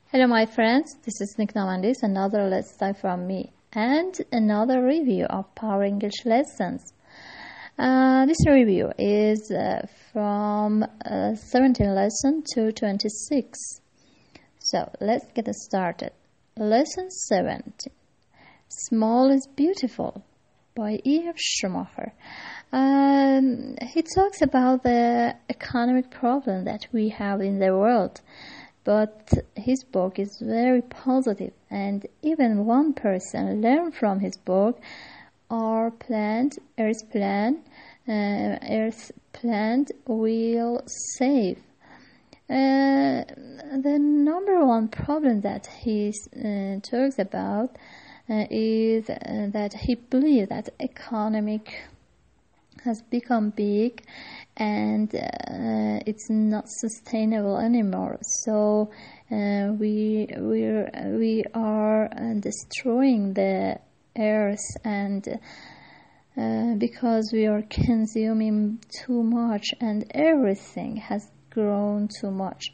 Hello my friends, this is Nick Namandis, another Let's Talk from me and another review of Power English lessons. This review is from 17 lesson to 26. So let's get started. Lesson 17. Small is Beautiful by E.F. Schumacher. He talks about the economic problem that we have in the world. But his book is very positive, and even one person learned from his book. Earth's plant will save. The number one problem that he talks about is that he believes that economic has become big and it's not sustainable anymore. So we are destroying the earth, and because we are consuming too much and everything has grown too much.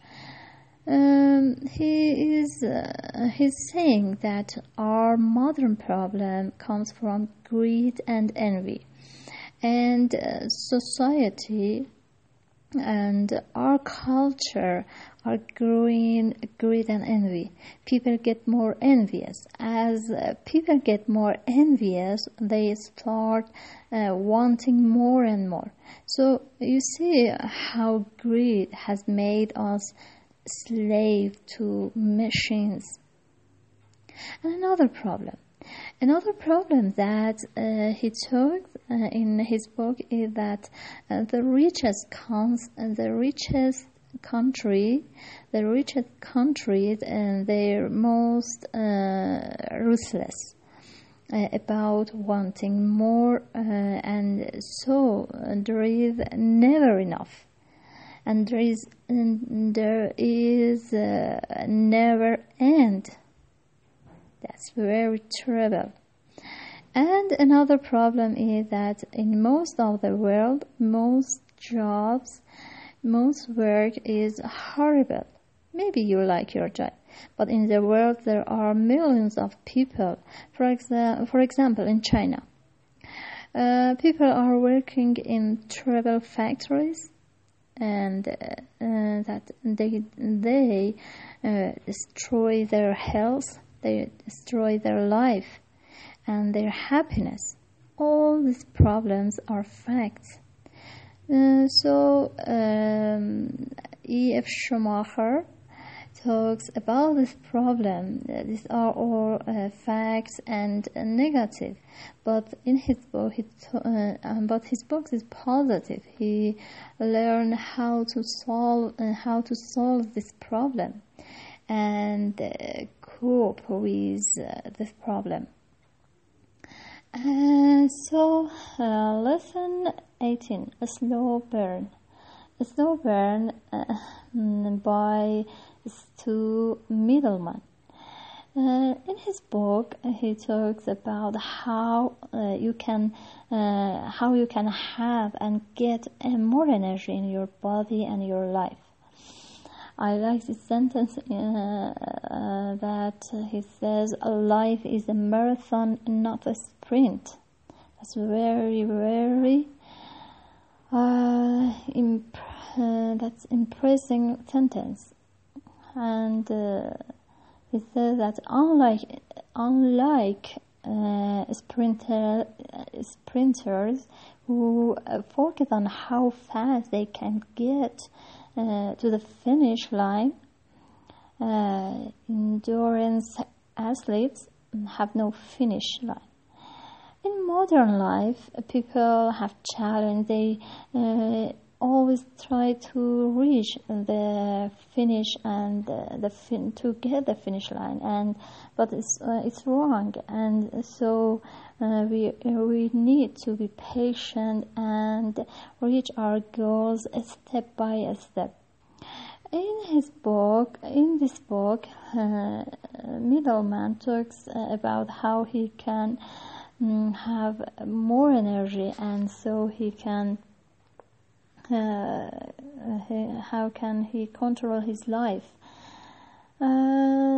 He's saying that our modern problem comes from greed and envy. And society and our culture are growing greed and envy. People get more envious. As people get more envious, they start wanting more and more. So you see how greed has made us slave to machines. And another problem that he talks in his book is that the richest countries and they're most ruthless about wanting more, and so there is never enough, and there is never end. That's very terrible. And another problem is that in most of the world, most jobs, most work is horrible. Maybe you like your job, but in the world there are millions of people. For example, in China, people are working in terrible factories, and that they destroy their health. They destroy their life and their happiness. All these problems are facts. E.F. Schumacher talks about this problem. These are all facts and negative. But in his book, his book is positive. He learned how to solve this problem and cope with this problem. Lesson 18, A Slow Burn. A Slow Burn by Stu Middleman. In his book, he talks about how you can have and get more energy in your body and your life. I like this sentence that he says, "Life is a marathon, not a sprint." That's very, very that's impressive sentence. And he says that unlike sprinters who focus on how fast they can get to the finish line, endurance athletes have no finish line. In modern life, people have challenge. They always try to reach the finish and to get the finish line, but it's wrong. And so we need to be patient and reach our goals step by step. In this book, Middleman talks about how he can have more energy, and so he can how can he control his life.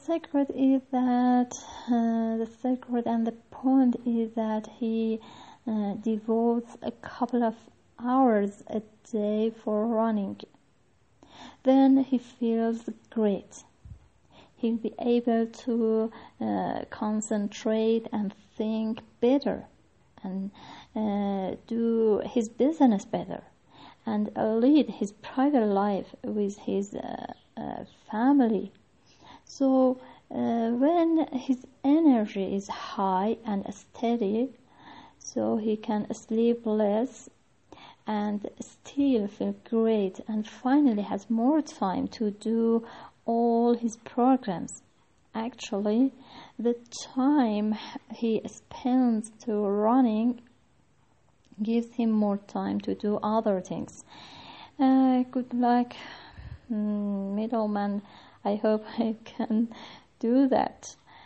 secret is that the secret and the point is that he devotes a couple of hours a day for running. Then he feels great. He'll be able to concentrate and think better and do his business better and lead his private life with his family. So when his energy is high and steady, so he can sleep less and still feel great and finally has more time to do all his programs. Actually, the time he spends to running gives him more time to do other things. Good luck, middleman. I hope I can do that.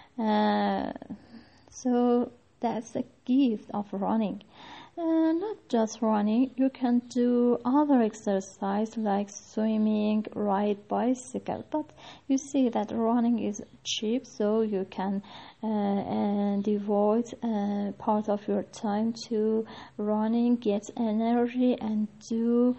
So that's the gift of running. Not just running, you can do other exercise like swimming, ride bicycle. But you see that running is cheap, so you can devote part of your time to running, get energy, and do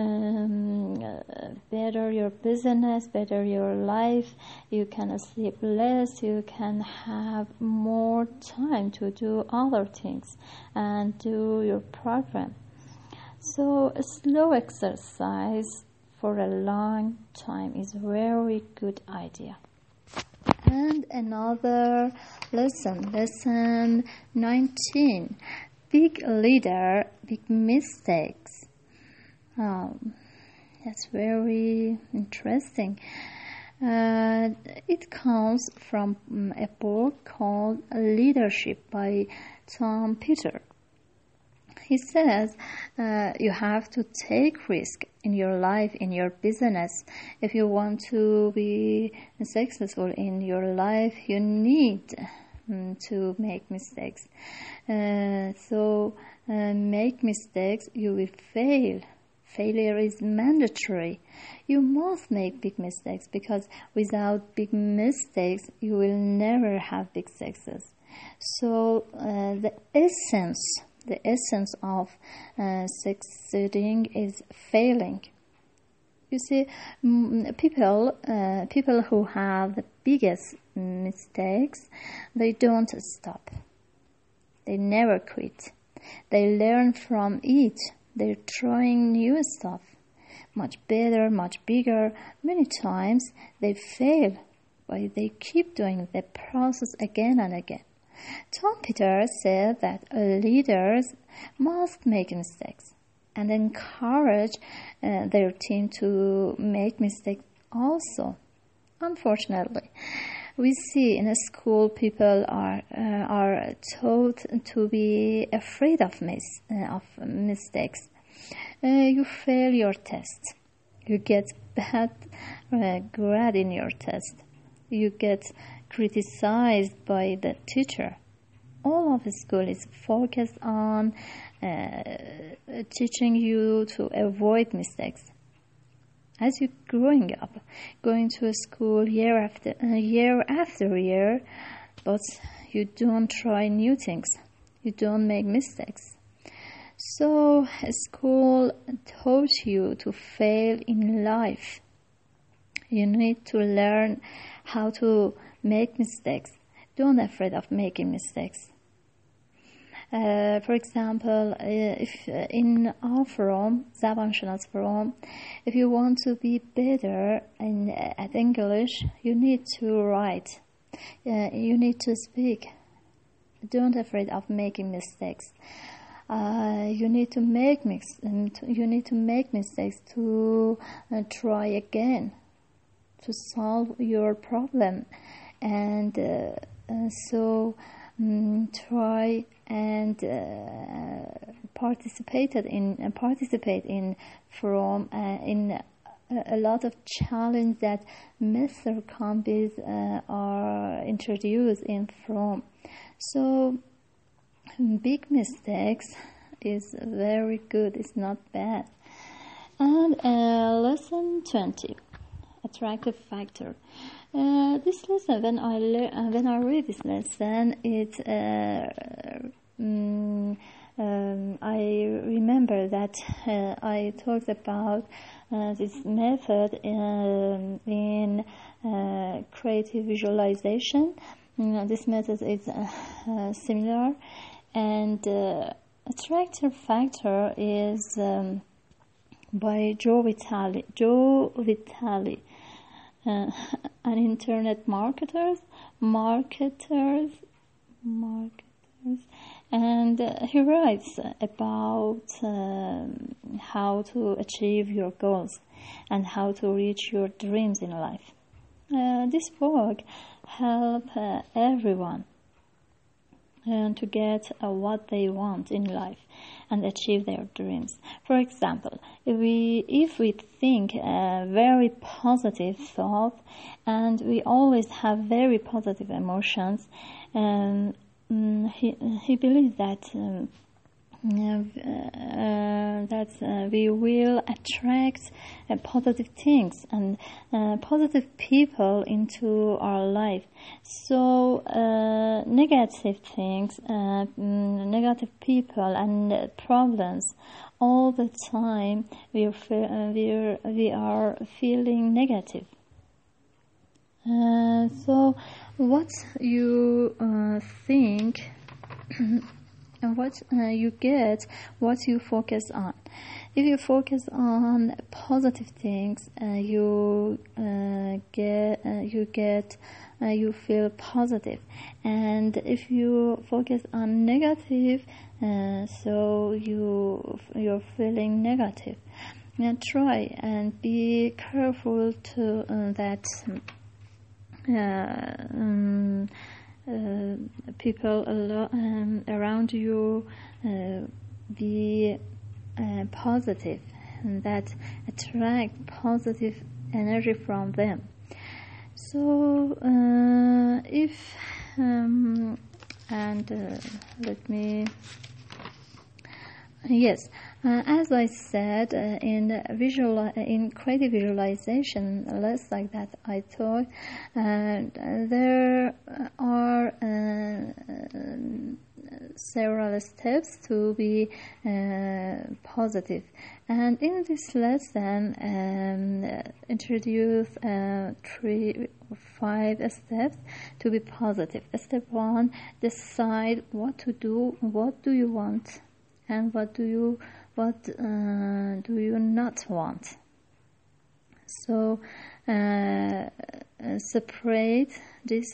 better your business, better your life. You can sleep less, you can have more time to do other things and do your program. So a slow exercise for a long time is a very good idea. And another lesson 19. Big leader, big mistakes. That's very interesting. It comes from a book called Leadership by Tom Peters. He says you have to take risk in your life, in your business. If you want to be successful in your life, you need to make mistakes. So make mistakes, you will fail. Failure is mandatory. You must make big mistakes because without big mistakes, you will never have big success. So the essence of succeeding is failing. You see, people who have the biggest mistakes, they don't stop. They never quit. They learn from it. They're trying new stuff, much better, much bigger. Many times they fail, but they keep doing the process again and again. Tom Peters said that leaders must make mistakes and encourage their team to make mistakes also. Unfortunately, we see in a school people are taught to be afraid of mistakes. You fail your test. You get bad grade in your test. You get criticized by the teacher. All of the school is focused on teaching you to avoid mistakes. As you're growing up, going to a school year after year, but you don't try new things. You don't make mistakes. So school taught you to fail in life. You need to learn how to make mistakes. Don't be afraid of making mistakes. For example, if in our forum, زبانشناس forum, if you want to be better at English, you need to write. You need to speak. Don't be afraid of making mistakes. You need to make mistakes to try again to solve your problem, and so try and participate in from in a lot of challenge that Mr. Combis are introduced in from. So big mistakes is very good. It's not bad. And lesson 20, attractive factor. This lesson, when I read this lesson, I remember that I talked about this method in creative visualization. This method is similar, and Attractor Factor is by Joe Vitale. Joe Vitale, an internet marketers, and he writes about how to achieve your goals and how to reach your dreams in life. This book helps everyone to get what they want in life and achieve their dreams. For example, if we think a very positive thought and we always have very positive emotions, he believes that we will attract positive things and positive people into our life. So negative things, negative people and problems, all the time we are feeling negative. So what you think and what you get, what you focus on. If you focus on positive things, you feel positive, and if you focus on negative, so you're feeling negative. And try and be careful to that. People around you be positive, and that attract positive energy from them. So as I said, in creative visualization, less like that, I thought there are several steps to be positive, and in this lesson introduce 5 steps to be positive. Step 1: decide what to do. What do you want, and what do you not want? So separate this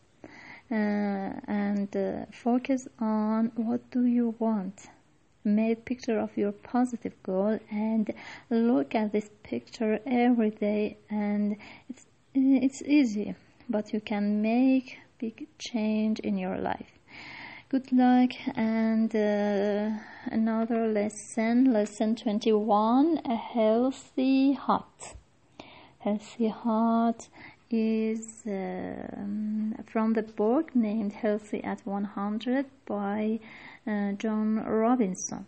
and focus on what do you want. Make picture of your positive goal and look at this picture every day, and it's easy, but you can make big change in your life. Good luck. And another lesson 21, a healthy heart. Healthy heart is from the book named Healthy at 100 by John Robinson.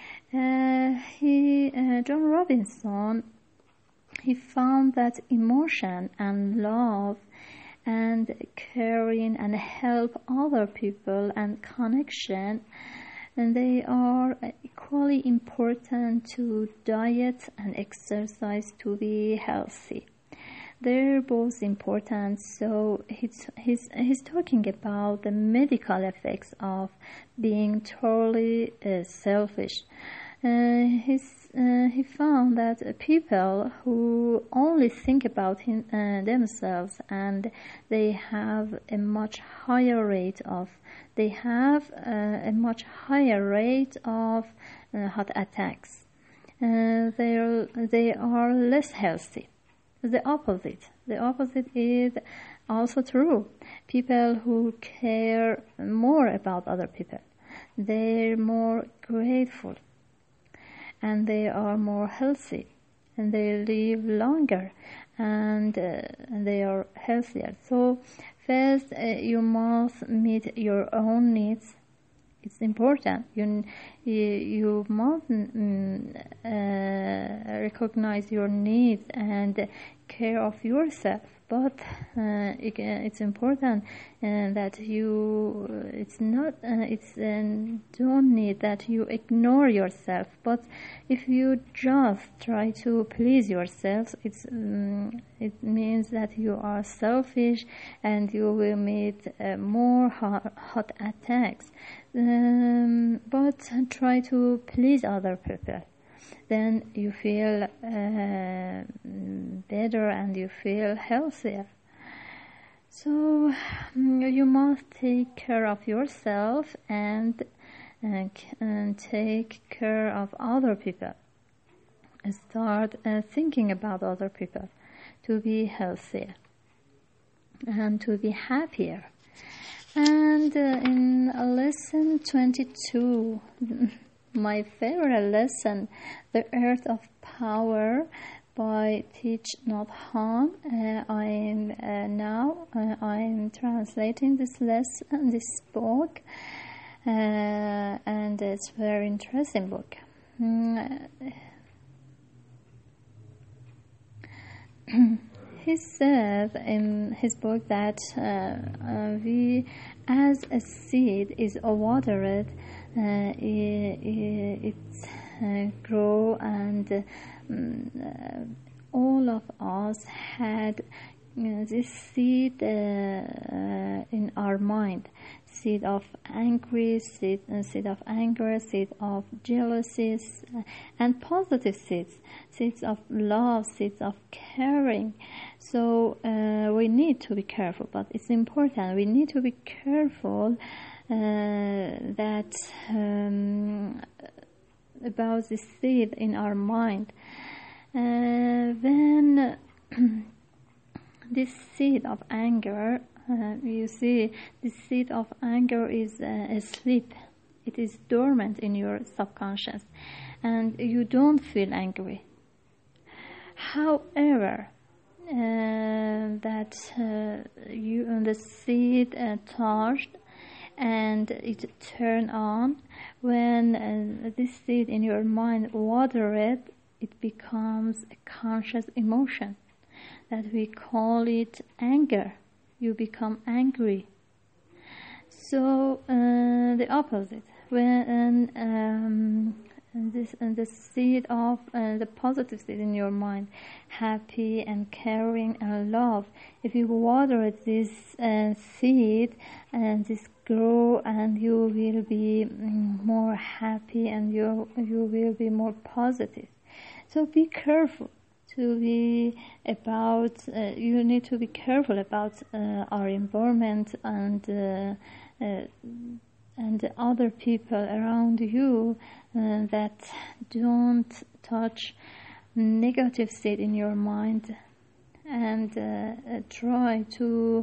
John Robinson, he found that emotion and love and caring and help other people and connection, and they are equally important to diet and exercise to be healthy. They're both important. So he's talking about the medical effects of being totally selfish. He found that people who only think about themselves, and they have a much higher rate of heart attacks. They are less healthy. The opposite is also true. People who care more about other people, they're more grateful, and they are more healthy, and they live longer, and they are healthier. So first, you must meet your own needs. It's important. You must recognize your needs and care of yourself, but it's important that you don't need that you ignore yourself. But if you just try to please yourself, it means that you are selfish and you will meet more heart attacks. But try to please other people, then you feel better and you feel healthier. So you must take care of yourself and take care of other people. Start thinking about other people to be healthier and to be happier. And in lesson 22, my favorite lesson, The Earth of Power by Thich Nhat Hanh. I'm translating this lesson, this book, and it's a very interesting book. He said in his book that we, as a seed is watered, it grow, and all of us had this seed in our mind. Seed of angry, seed of anger, seed of jealousy, and positive seeds of love, seeds of caring. So we need to be careful, but it's important. We need to be careful that about the seed in our mind. When this seed of anger, you see, this seed of anger is asleep. It is dormant in your subconscious, and you don't feel angry. However, that the seed touched and it turned on. When this seed in your mind watered, it becomes a conscious emotion that we call it anger. You become angry. So the opposite, when the seed of the positive seed in your mind, happy and caring and love, if you water this seed, and this grow, and you will be more happy, and you will be more positive. So be careful. You need to be careful about our environment and the other people around you that don't touch negative seed in your mind, and try to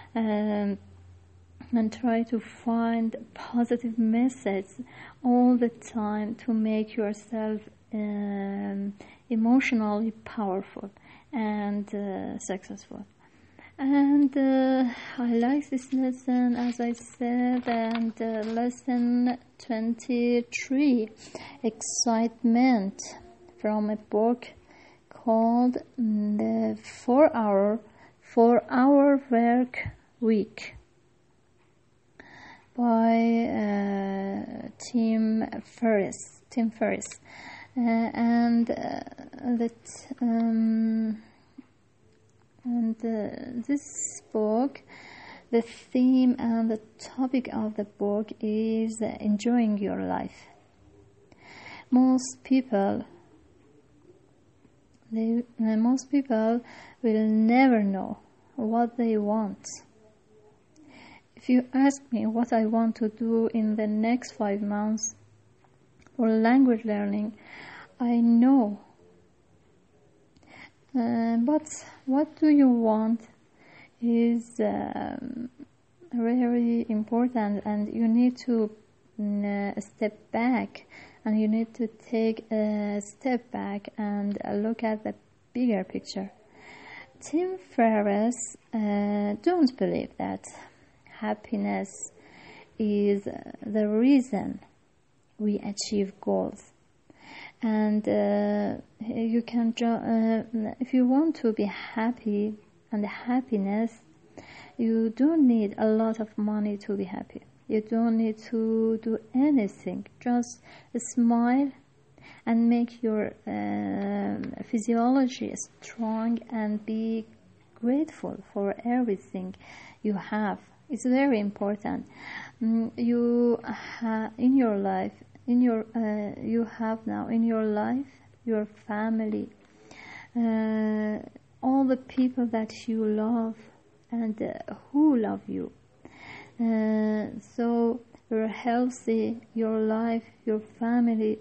find positive messages all the time to make yourself emotionally powerful and successful. And I like this lesson, as I said. And lesson 23, excitement, from a book called The 4-Hour Work Week by Tim Ferriss. This book, the theme and the topic of the book is enjoying your life. Most people will never know what they want. If you ask me what I want to do in the next 5 months for language learning, I know. But what do you want is very important, and you need to step back, and you need to take a step back and look at the bigger picture. Tim Ferriss don't believe that happiness is the reason we achieve goals. And you can if you want to be happy and happiness, you don't need a lot of money to be happy. You don't need to do anything. Just smile and make your physiology strong and be grateful for everything you have. It's very important. You in your life, you have now in your life your family, all the people that you love and who love you. So you're healthy, your life, your family,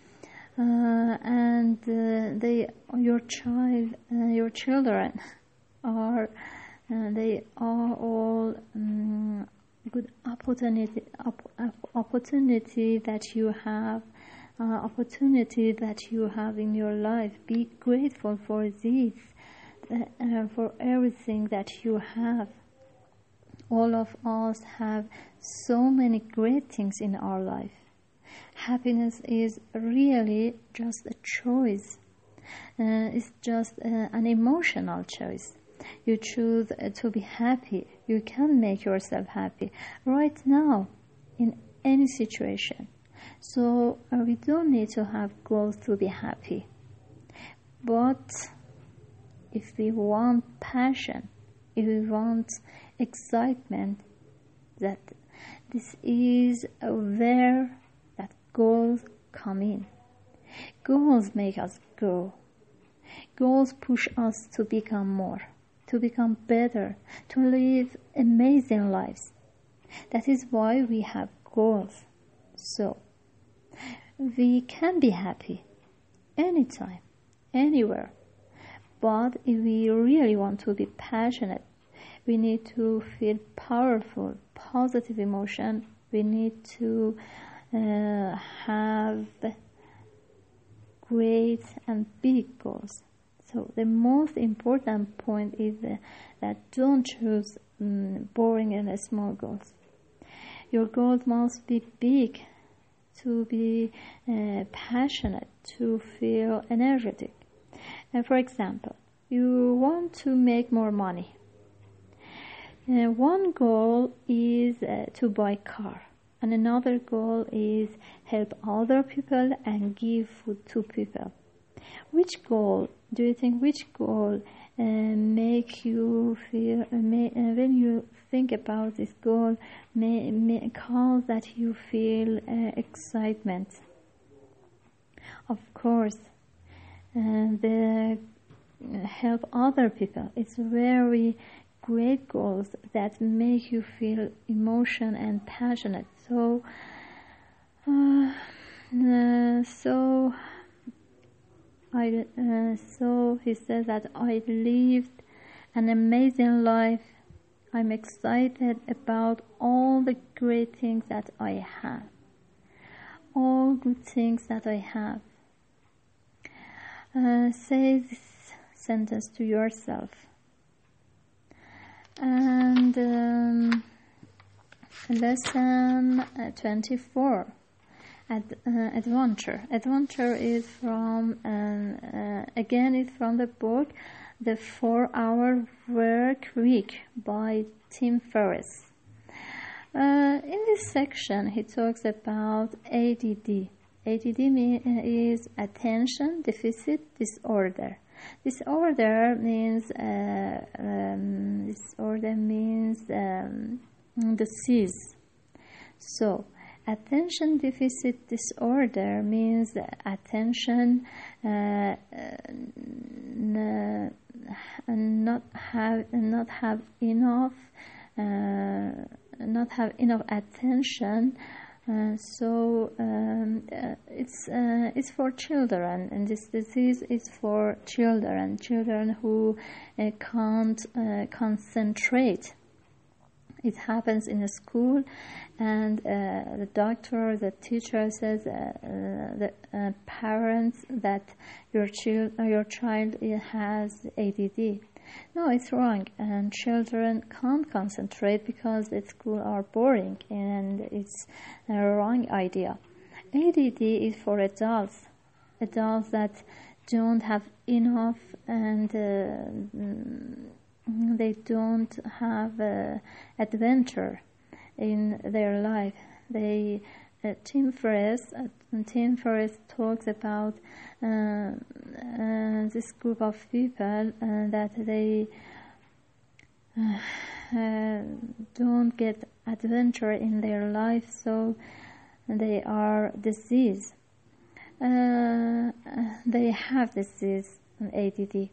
and your children are they are all good opportunity that you have. Opportunity that you have in your life. Be grateful for this, for everything that you have. All of us have so many great things in our life. Happiness is really just a choice. It's just an emotional choice. You choose to be happy. You can make yourself happy right now in any situation. So we don't need to have goals to be happy. But if we want passion, if we want excitement, that this is where that goals come in. Goals make us grow. Goals push us to become more, to become better, to live amazing lives. That is why we have goals. So we can be happy anytime, anywhere. But if we really want to be passionate, we need to feel powerful, positive emotion. We need to have great and big goals. So the most important point is that don't choose boring and small goals. Your goals must be big, to be passionate, to feel energetic. For example, you want to make more money. One goal is to buy a car, and another goal is help other people and give food to people. Which goal do you think? Which goal make you feel? When you think about this goal, may cause that you feel excitement. Of course, the help other people. It's very great goals that make you feel emotion and passionate. So he says that I lived an amazing life. I'm excited about all the great things that I have, all good things that I have. Say this sentence to yourself. And lesson 24. Adventure. Adventure is from again is from the book The 4-Hour Work Week by Tim Ferriss. In this section, he talks about ADD. ADD is attention deficit disorder. Disorder means disease. So attention deficit disorder means attention not have enough attention. It's for children, and this disease is for children who can't concentrate. It happens in a school, and the doctor, the teacher says the parents that your child has ADD. No, it's wrong, and children can't concentrate because at school are boring, and it's a wrong idea. ADD is for adults. adults that don't have enough, and they don't have adventure in their life. Tim Ferriss talks about this group of people that they don't get adventure in their life, so they are diseased. They have disease, ADD.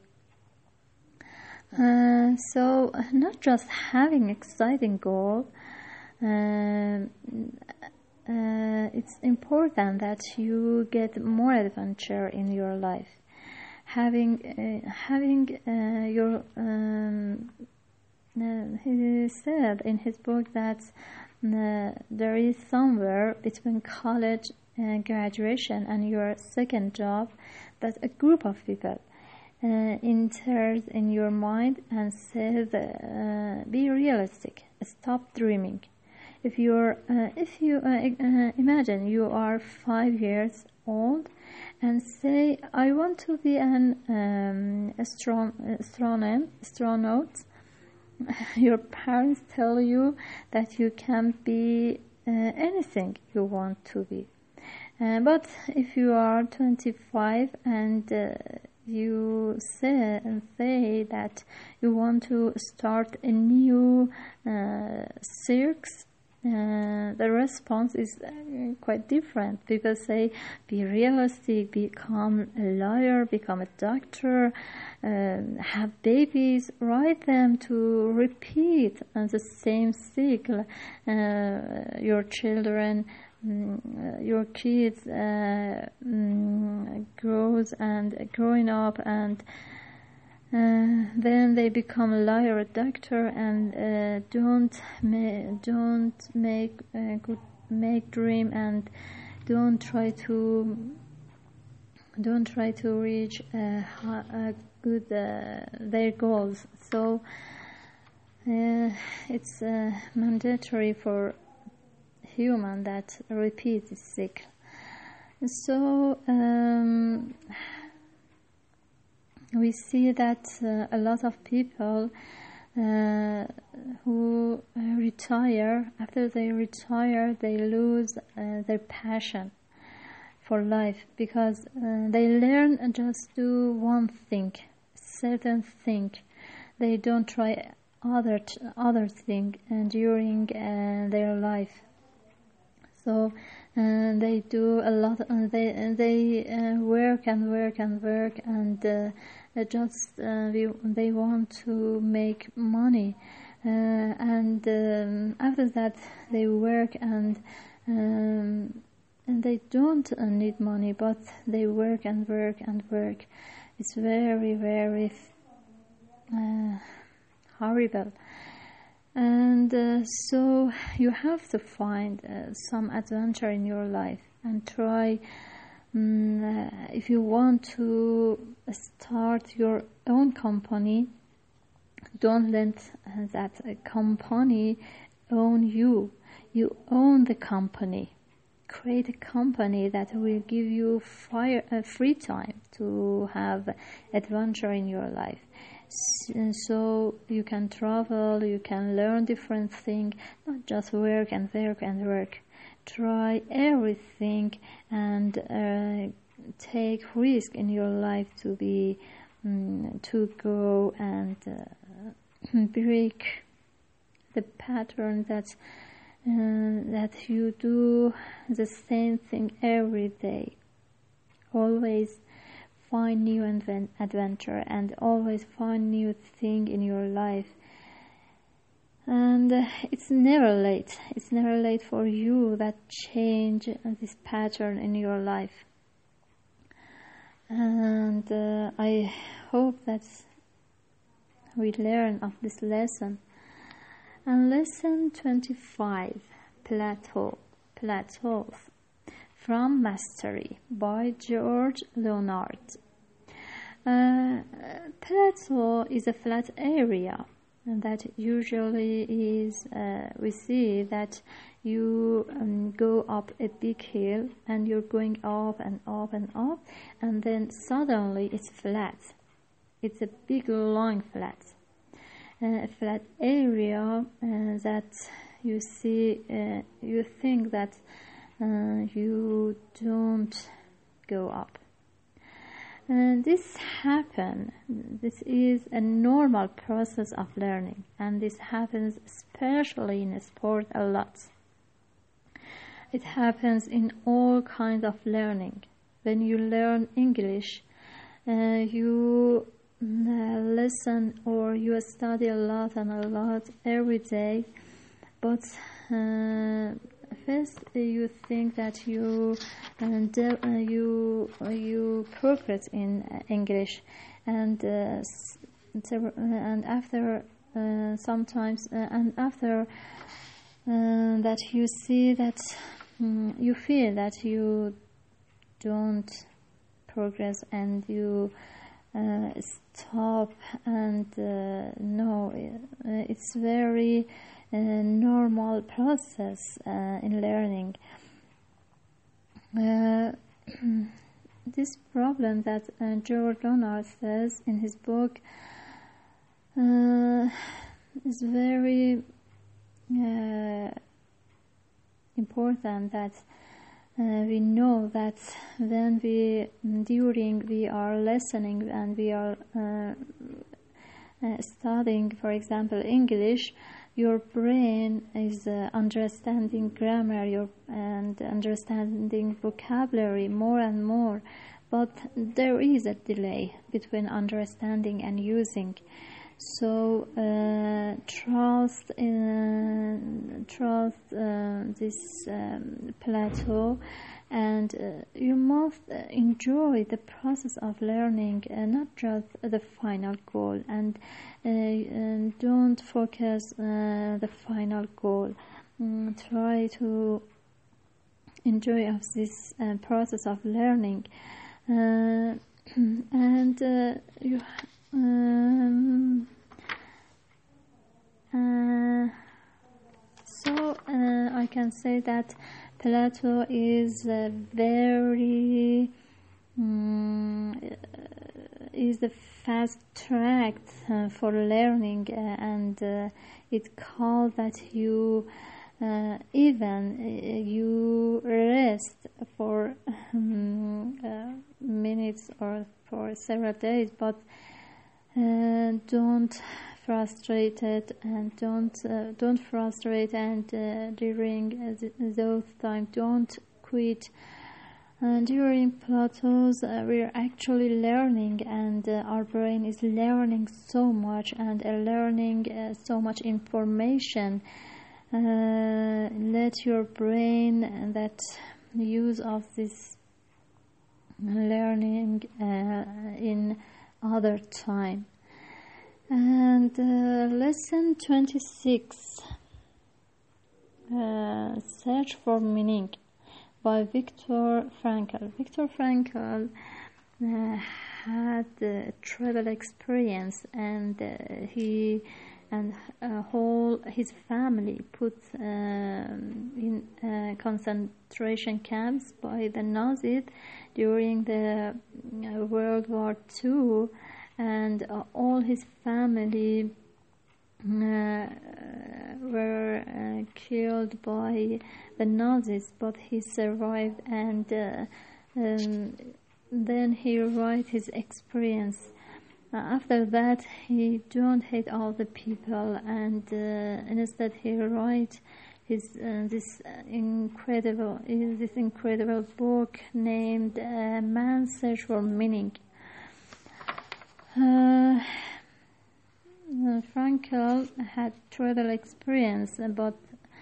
So not just having exciting goals, it's important that you get more adventure in your life. He said in his book that there is somewhere between college graduation and your second job that a group of people enters in your mind and says, be realistic, stop dreaming. If you imagine you are 5 years old and say, I want to be an astronaut, your parents tell you that you can be anything you want to be. But if you are 25 and you say that you want to start a new circus, the response is quite different. People say, be realistic, become a lawyer, become a doctor, have babies, write them to repeat the same cycle. Your kids growing up, and then they become a lawyer, a doctor, and don't make dream, and don't try to reach good their goals. So it's mandatory for human that repeat this cycle. So we see that a lot of people who retire, after they retire, they lose their passion for life, because they learn just do one thing, certain thing. They don't try other thing during their life. So they do a lot. They work and work and work, and they want to make money. And after that, they work and they don't need money, but they work and work and work. It's very, very horrible. And so you have to find some adventure in your life and try. If you want to start your own company, don't let that company own you. You own the company. Create a company that will give you free time to have adventure in your life. So you can travel, you can learn different things, not just work and work and work. Try everything and take risk in your life to grow and break the pattern that you do the same thing every day. Always find new adventure and always find new thing in your life. And it's never late. It's never late for you that change this pattern in your life. And I hope that we learn of this lesson. And lesson 25, Plateaus from Mastery by George Leonard. Plateau is a flat area and that usually is we see that you go up a big hill and you're going up and up and up, and then suddenly it's flat. It's a big long flat area that you see. You think that you don't go up. This is a normal process of learning, and this happens especially in sport a lot. It happens in all kinds of learning. When you learn English, you listen or you study a lot and a lot every day, but first you think that you progress in English, and after sometimes and after that you see that you feel that you don't progress, and you stop, and no, it's very normal process in learning. This problem that George Leonard says in his book is very important, that we know that when we are listening and we are studying, for example, English, your brain is understanding grammar and understanding vocabulary more and more, but there is a delay between understanding and using. So trust this plateau, and you must enjoy the process of learning, not just the final goal, and don't focus the final goal. Try to enjoy of this process of learning, and you. So I can say that Plato is very is a fast track for learning, and it calls that you even you rest for minutes or for several days, but don't frustrate it, and don't frustrate, and during those time don't quit. During plateaus we're actually learning, and our brain is learning so much, and learning so much information. Let your brain that use of this learning in other time. And lesson 26, Search for Meaning, by Viktor Frankl. Viktor Frankl had a travel experience, and he and his family put in concentration camps by the Nazis during the World War II, and all his family were killed by the Nazis, but he survived, and then he wrote his experience. After that, he don't hate all the people, and instead he wrote his this incredible book named Man's Search for Meaning. Frankl had travel experience, but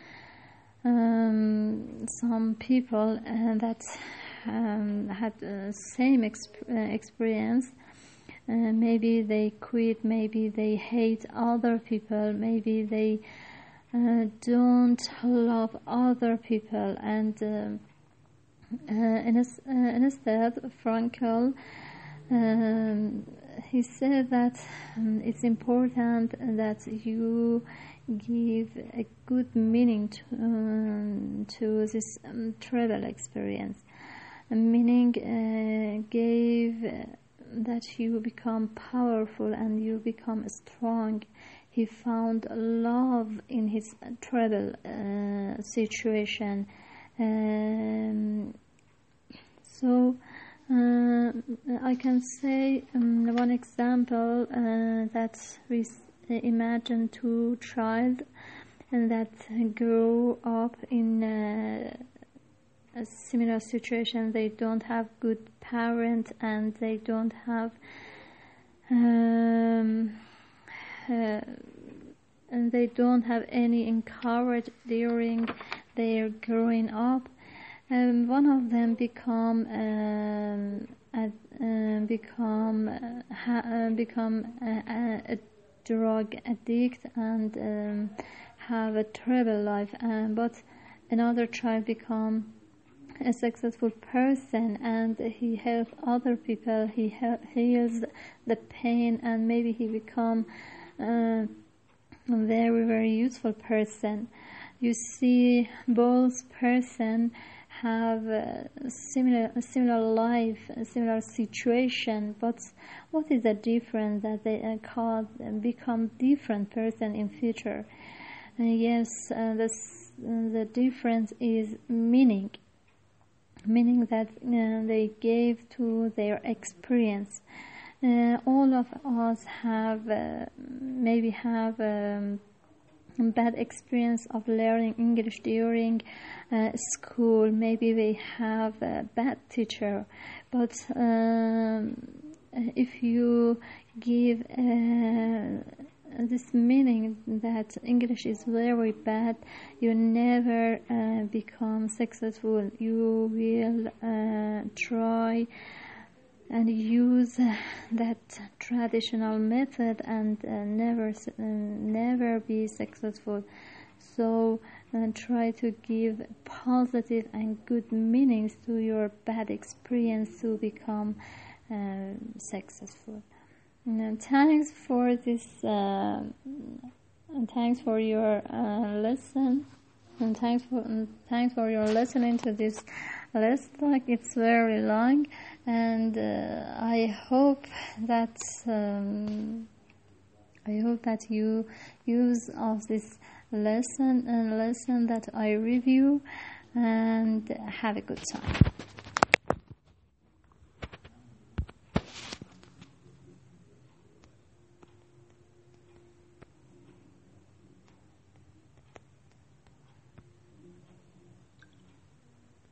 some people that had same experience, maybe they quit, maybe they hate other people, maybe they don't love other people, and instead Frankl he said that it's important that you give a good meaning to this travel experience. Meaning gave that you become powerful and you become strong. He found love in his travel situation. So I can say one example that we imagine two child that grow up in a similar situation. They don't have good parents and they don't have any encouragement during their growing up. One of them become a drug addict and have a terrible life, but another child become a successful person and he helps other people, he heals the pain, and maybe he become a very, very useful person. You see, both person have a similar life, a similar situation, but what is the difference that they become different person in future? Yes, the difference is meaning that they gave to their experience. All of us have maybe have bad experience of learning English during school. Maybe they have a bad teacher, but if you give this meaning that English is very bad, you never become successful. You will try and use that traditional method and never be successful. So try to give positive and good meanings to your bad experience to become successful. Thanks for this. Thanks for your lesson, and thanks for your listening to this lesson. It's very long, and I hope that you use of this lesson that I review, and have a good time.